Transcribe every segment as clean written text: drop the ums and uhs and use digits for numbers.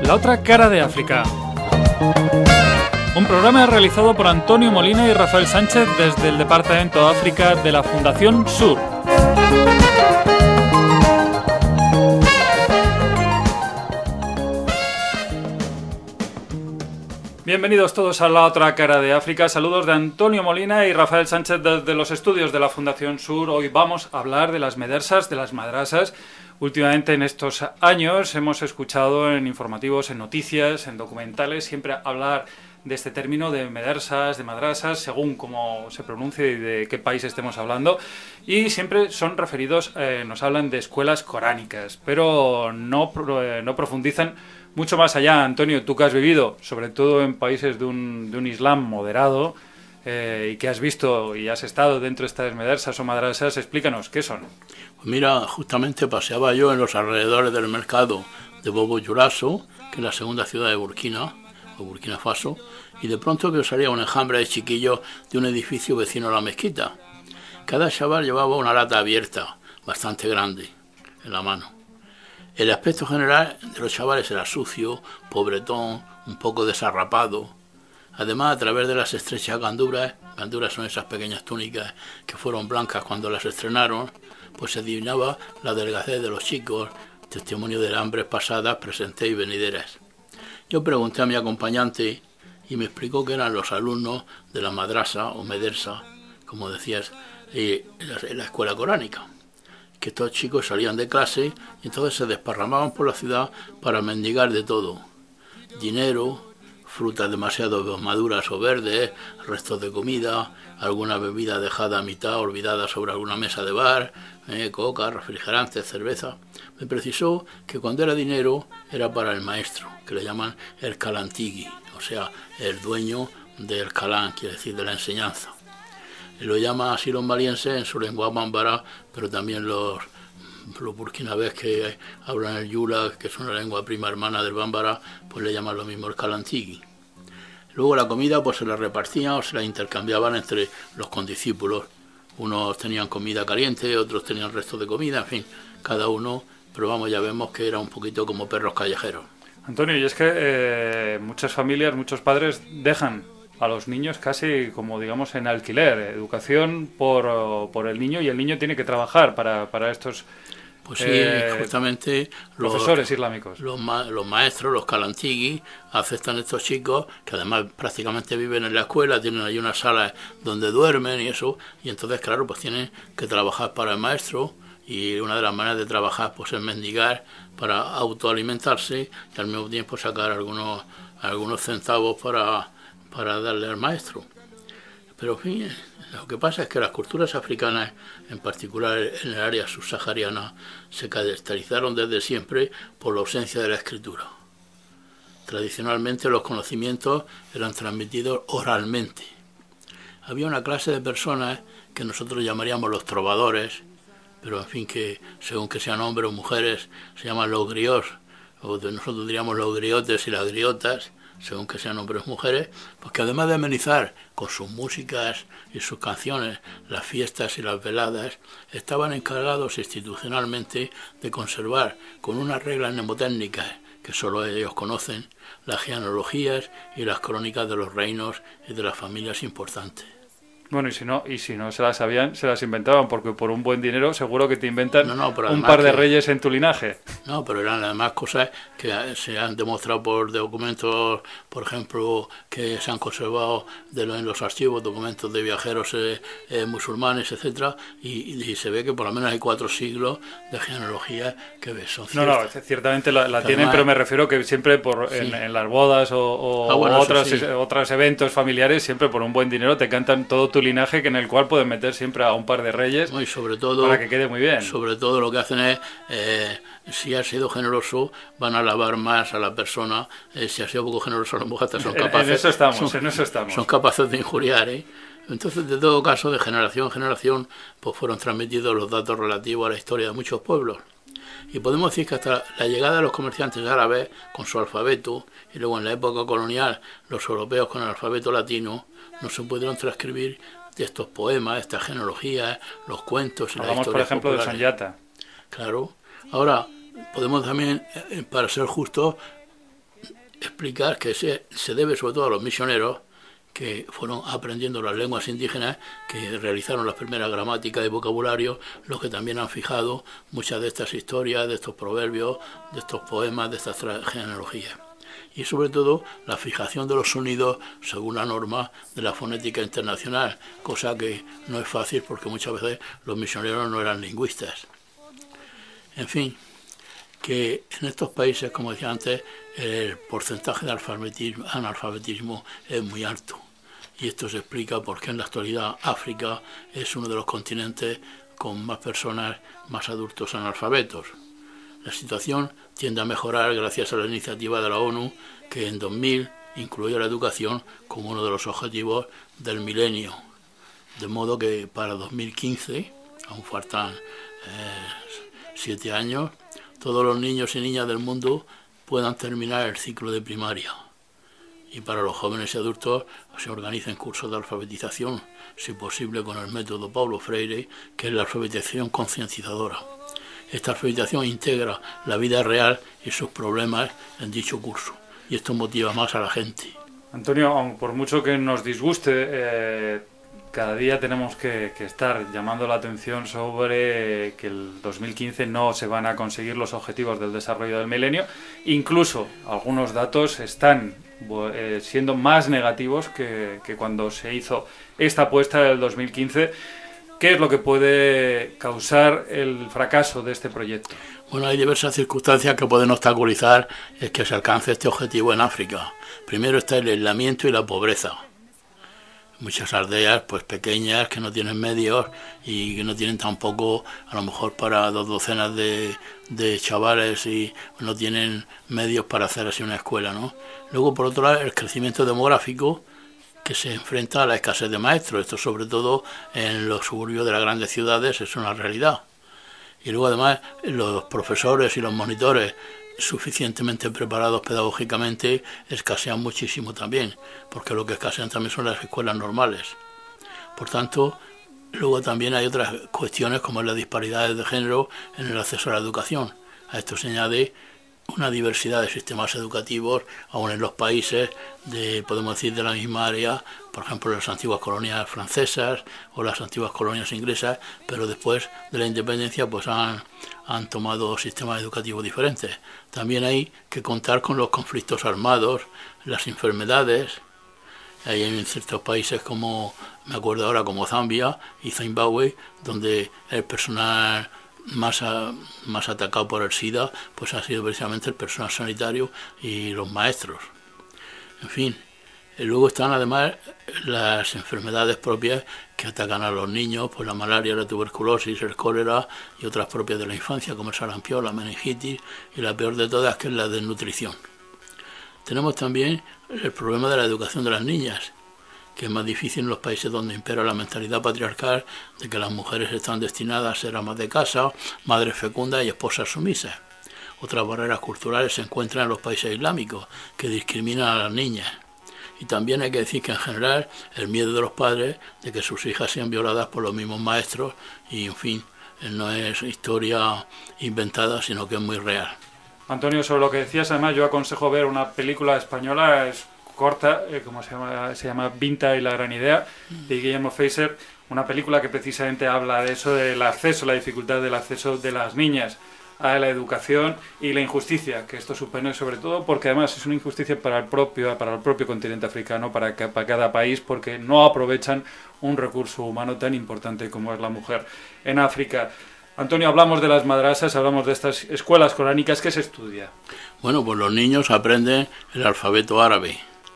La otra cara de África. Un programa realizado por Antonio Molina y Rafael Sánchez desde el Departamento de África de la Fundación Sur. Bienvenidos todos a La otra cara de África. Saludos de Antonio Molina y Rafael Sánchez desde los estudios de la Fundación Sur. Hoy vamos a hablar de las medersas, de las madrasas. Últimamente en estos años hemos escuchado en informativos, en noticias, en documentales, siempre hablar de este término de medersas, de madrasas, según cómo se pronuncie y de qué país estemos hablando. Y siempre son referidos, nos hablan de escuelas coránicas, pero no profundizan mucho más allá. Antonio, tú que has vivido, sobre todo en países de un Islam moderado, y que has visto y has estado dentro de estas medersas o madrasas, explícanos, ¿qué son? Pues mira, justamente paseaba yo en los alrededores del mercado de Bobo Dioulasso, que es la segunda ciudad de Burkina Faso, y de pronto que salía un enjambre de chiquillos de un edificio vecino a la mezquita. Cada chaval llevaba una lata abierta, bastante grande, en la mano. El aspecto general de los chavales era sucio, pobretón, un poco desarrapado. Además, a través de las estrechas ganduras son esas pequeñas túnicas que fueron blancas cuando las estrenaron, pues se adivinaba la delgadez de los chicos, testimonio de hambres pasadas, presentes y venideras. Yo pregunté a mi acompañante y me explicó que eran los alumnos de la madrasa o medersa, como decías, en la escuela coránica. Que estos chicos salían de clase y entonces se desparramaban por la ciudad para mendigar de todo. Dinero, frutas demasiado maduras o verdes, restos de comida, alguna bebida dejada a mitad, olvidada sobre alguna mesa de bar, coca, refrigerantes, cerveza. Me precisó que cuando era dinero era para el maestro, que le llaman el calantigi, o sea, el dueño del calán, quiere decir de la enseñanza. Lo llaman así los malienses en su lengua bambara, pero también los burkinabés que hablan el yula, que es una lengua prima hermana del bambara, pues le llaman lo mismo el calantigi. Luego la comida pues se la repartían o se la intercambiaban entre los condiscípulos. Unos tenían comida caliente, otros tenían restos de comida, en fin, cada uno, pero vamos, ya vemos que era un poquito como perros callejeros. Antonio, y es que muchas familias, muchos padres dejan a los niños casi como digamos en alquiler, educación por el niño, y el niño tiene que trabajar para estos pues sí, justamente profesores islámicos. Los maestros, los calantigi, aceptan a estos chicos que además prácticamente viven en la escuela, tienen ahí una sala donde duermen y eso, y entonces claro, pues tienen que trabajar para el maestro, y una de las maneras de trabajar pues es mendigar para autoalimentarse y al mismo tiempo sacar algunos centavos para darle al maestro. Pero en fin, lo que pasa es que las culturas africanas, en particular en el área subsahariana, se caracterizaron desde siempre por la ausencia de la escritura. Tradicionalmente los conocimientos eran transmitidos oralmente. Había una clase de personas que nosotros llamaríamos los trovadores, pero en fin, que según que sean hombres o mujeres, se llaman los griots, o nosotros diríamos los griotes y las griotas, según que sean hombres o mujeres, pues que además de amenizar con sus músicas y sus canciones las fiestas y las veladas, estaban encargados institucionalmente de conservar con unas reglas mnemotécnicas que solo ellos conocen, las genealogías y las crónicas de los reinos y de las familias importantes. Bueno, y si no se las sabían, se las inventaban, porque por un buen dinero seguro que te inventan un par de reyes en tu linaje. No, pero eran además cosas que se han demostrado por documentos, por ejemplo, que se han conservado en los archivos, documentos de viajeros musulmanes, etcétera, y se ve que por lo menos hay 4 siglos de genealogía que son ciertas. No, ciertamente la tienen, además, pero me refiero que siempre en las bodas otros eventos familiares, siempre por un buen dinero te cantan todo tu linaje, que en el cual pueden meter siempre a un par de reyes, y sobre todo, para que quede muy bien. Sobre todo lo que hacen es, si has sido generoso, van a alabar más a la persona, si has sido poco generoso, a lo mejor son capaces. En eso estamos. Son capaces de injuriar, Entonces, de todo caso, de generación en generación, pues fueron transmitidos los datos relativos a la historia de muchos pueblos. Y podemos decir que hasta la llegada de los comerciantes árabes con su alfabeto, y luego en la época colonial los europeos con el alfabeto latino, no se pudieron transcribir de estos poemas, estas genealogías, los cuentos y las historias por ejemplo, populares. De Sanyata. Claro. Ahora, podemos también, para ser justos, explicar que se debe sobre todo a los misioneros que fueron aprendiendo las lenguas indígenas, que realizaron las primeras gramáticas y vocabularios, los que también han fijado muchas de estas historias, de estos proverbios, de estos poemas, de estas genealogías. Y sobre todo la fijación de los sonidos según la norma de la fonética internacional, cosa que no es fácil porque muchas veces los misioneros no eran lingüistas. En fin, que en estos países, como decía antes, el porcentaje de analfabetismo es muy alto. Y esto se explica porque en la actualidad África es uno de los continentes con más personas, más adultos analfabetos. La situación tiende a mejorar gracias a la iniciativa de la ONU, que en 2000 incluyó la educación como uno de los objetivos del milenio. De modo que para 2015, aún faltan 7 años, todos los niños y niñas del mundo puedan terminar el ciclo de primaria. Y para los jóvenes y adultos se organizan cursos de alfabetización, si posible con el método Paulo Freire, que es la alfabetización concienciadora. Esta alfabetización integra la vida real y sus problemas en dicho curso, y esto motiva más a la gente. Antonio, por mucho que nos disguste, cada día tenemos que estar llamando la atención sobre que el 2015 no se van a conseguir los objetivos del desarrollo del milenio. Incluso algunos datos están siendo más negativos que cuando se hizo esta apuesta del 2015. ¿Qué es lo que puede causar el fracaso de este proyecto? Bueno, hay diversas circunstancias que pueden obstaculizar el que se alcance este objetivo en África. Primero está el aislamiento y la pobreza. Muchas aldeas pues pequeñas que no tienen medios y que no tienen tampoco, a lo mejor para 2 docenas de chavales, y no tienen medios para hacer así una escuela, ¿no? Luego, por otro lado, el crecimiento demográfico, que se enfrenta a la escasez de maestros. Esto sobre todo en los suburbios de las grandes ciudades es una realidad. Y luego además los profesores y los monitores suficientemente preparados pedagógicamente escasean muchísimo también, porque lo que escasean también son las escuelas normales. Por tanto, luego también hay otras cuestiones como las disparidades de género en el acceso a la educación. A esto se añade una diversidad de sistemas educativos aún en los países podemos decir, de la misma área, por ejemplo las antiguas colonias francesas o las antiguas colonias inglesas, pero después de la independencia pues han tomado sistemas educativos diferentes. También hay que contar con los conflictos armados, las enfermedades. Hay en ciertos países como, me acuerdo ahora, como Zambia y Zimbabue, donde el personal más atacado por el SIDA pues ha sido precisamente el personal sanitario y los maestros. En fin, luego están además las enfermedades propias que atacan a los niños, pues la malaria, la tuberculosis, el cólera y otras propias de la infancia como el sarampión, la meningitis y la peor de todas, que es la desnutrición. Tenemos también el problema de la educación de las niñas, que es más difícil en los países donde impera la mentalidad patriarcal de que las mujeres están destinadas a ser amas de casa, madres fecundas y esposas sumisas. Otras barreras culturales se encuentran en los países islámicos, que discriminan a las niñas. Y también hay que decir que en general el miedo de los padres de que sus hijas sean violadas por los mismos maestros, y en fin, no es historia inventada, sino que es muy real. Antonio, sobre lo que decías, además yo aconsejo ver una película española, es corta, como se llama Vinta y la gran idea, de Guillermo Feiser, una película que precisamente habla de eso, del acceso, la dificultad del acceso de las niñas a la educación y la injusticia que esto supone, sobre todo porque además es una injusticia para el propio continente africano, para cada país, porque no aprovechan un recurso humano tan importante como es la mujer en África. Antonio, hablamos de las madrasas, hablamos de estas escuelas coránicas. ¿Qué se estudia? Bueno, pues los niños aprenden el alfabeto árabe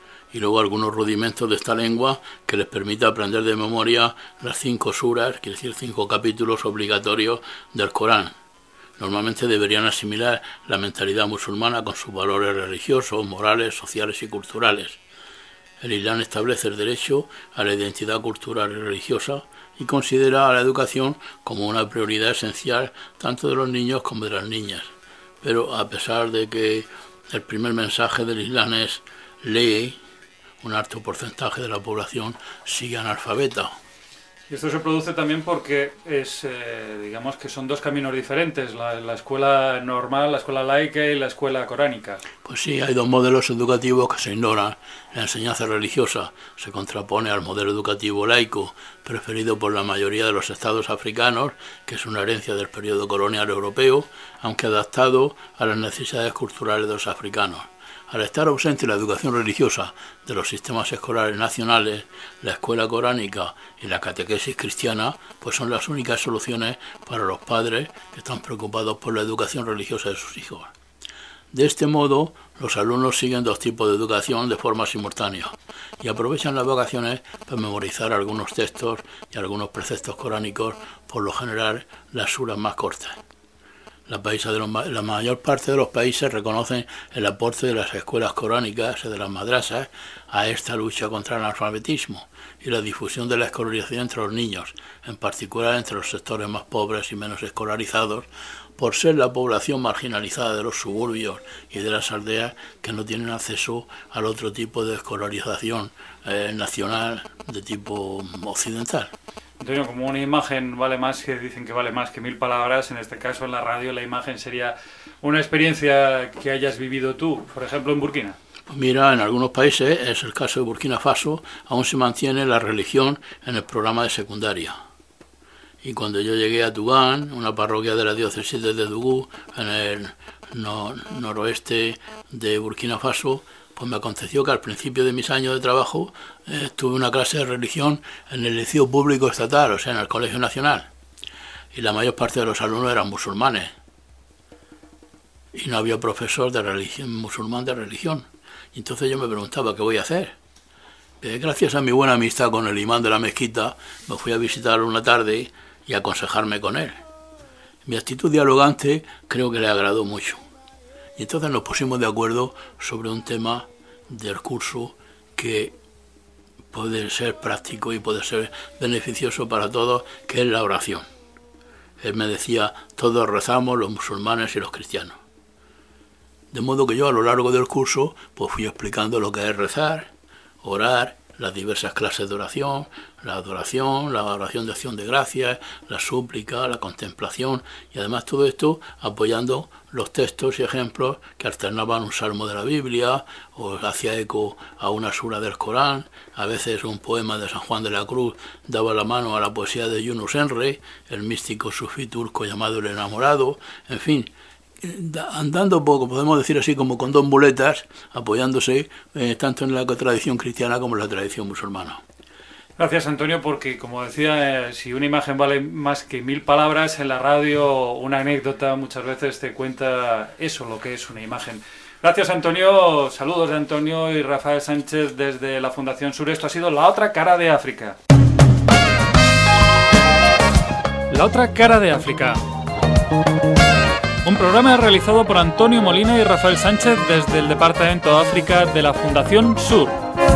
y luego algunos rudimentos de esta lengua que les permite aprender de memoria las 5 suras, quiere decir 5 capítulos obligatorios del Corán. Normalmente deberían asimilar la mentalidad musulmana con sus valores religiosos, morales, sociales y culturales. El Islam establece el derecho a la identidad cultural y religiosa y considera a la educación como una prioridad esencial tanto de los niños como de las niñas. Pero a pesar de que el primer mensaje del Islam es lee, un alto porcentaje de la población sigue analfabeta. Y esto se produce también porque digamos que son dos caminos diferentes, la escuela normal, la escuela laica y la escuela coránica. Pues sí, hay dos modelos educativos que se ignoran. La enseñanza religiosa se contrapone al modelo educativo laico preferido por la mayoría de los estados africanos, que es una herencia del periodo colonial europeo, aunque adaptado a las necesidades culturales de los africanos. Al estar ausente la educación religiosa de los sistemas escolares nacionales, la escuela coránica y la catequesis cristiana, pues son las únicas soluciones para los padres que están preocupados por la educación religiosa de sus hijos. De este modo, los alumnos siguen dos tipos de educación de forma simultánea y aprovechan las vacaciones para memorizar algunos textos y algunos preceptos coránicos, por lo general las suras más cortas. La mayor parte de los países reconocen el aporte de las escuelas coránicas y de las madrasas a esta lucha contra el analfabetismo y la difusión de la escolarización entre los niños, en particular entre los sectores más pobres y menos escolarizados, por ser la población marginalizada de los suburbios y de las aldeas que no tienen acceso al otro tipo de escolarización nacional de tipo occidental. Antonio, como una imagen vale más, que dicen que vale más que 1000 palabras, en este caso en la radio la imagen sería una experiencia que hayas vivido tú, por ejemplo en Burkina. Pues mira, en algunos países, es el caso de Burkina Faso, aún se mantiene la religión en el programa de secundaria. Y cuando yo llegué a Tougan, una parroquia de la diócesis de Dougou, en el noroeste de Burkina Faso, pues me aconteció que al principio de mis años de trabajo tuve una clase de religión en el liceo público estatal, o sea, en el Colegio Nacional. Y la mayor parte de los alumnos eran musulmanes. Y no había profesor de religión, musulmán de religión. Y entonces yo me preguntaba, ¿qué voy a hacer? Gracias a mi buena amistad con el imán de la mezquita, me fui a visitarlo una tarde y a aconsejarme con él. Mi actitud dialogante creo que le agradó mucho. Y entonces nos pusimos de acuerdo sobre un tema del curso que puede ser práctico y puede ser beneficioso para todos, que es la oración. Él me decía, todos rezamos, los musulmanes y los cristianos. De modo que yo a lo largo del curso pues fui explicando lo que es rezar, orar, las diversas clases de oración, la adoración, la oración de acción de gracias, la súplica, la contemplación, y además todo esto apoyando los textos y ejemplos que alternaban un salmo de la Biblia o hacía eco a una sura del Corán. A veces un poema de San Juan de la Cruz daba la mano a la poesía de Yunus Emre, el místico sufí turco llamado El Enamorado. En fin, andando poco, podemos decir así, como con dos muletas, apoyándose tanto en la tradición cristiana como en la tradición musulmana. Gracias, Antonio, porque como decía, si una imagen vale más que 1000 palabras, en la radio una anécdota muchas veces te cuenta eso, lo que es una imagen. Gracias, Antonio. Saludos de Antonio y Rafael Sánchez desde la Fundación Sur. Esto ha sido La Otra Cara de África. La Otra Cara de África. Un programa realizado por Antonio Molina y Rafael Sánchez desde el Departamento de África de la Fundación Sur.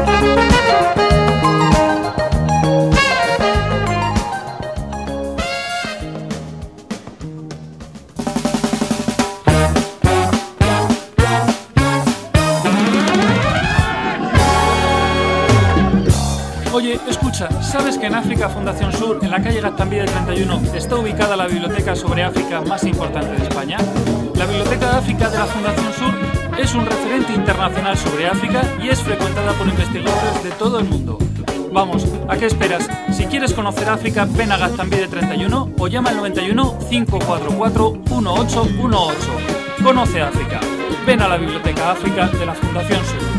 Oye, escucha, ¿sabes que en África Fundación Sur, en la calle Gaztambide 31, está ubicada la biblioteca sobre África más importante de España? La Biblioteca de África de la Fundación Sur es un referente internacional sobre África y es frecuentada por investigadores de todo el mundo. Vamos, ¿a qué esperas? Si quieres conocer África, ven a Gaztambide 31 o llama al 91 544 1818. Conoce África. Ven a la Biblioteca África de la Fundación Sur.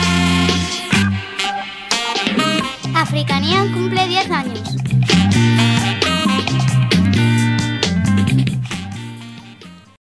Africanía cumple 10 años.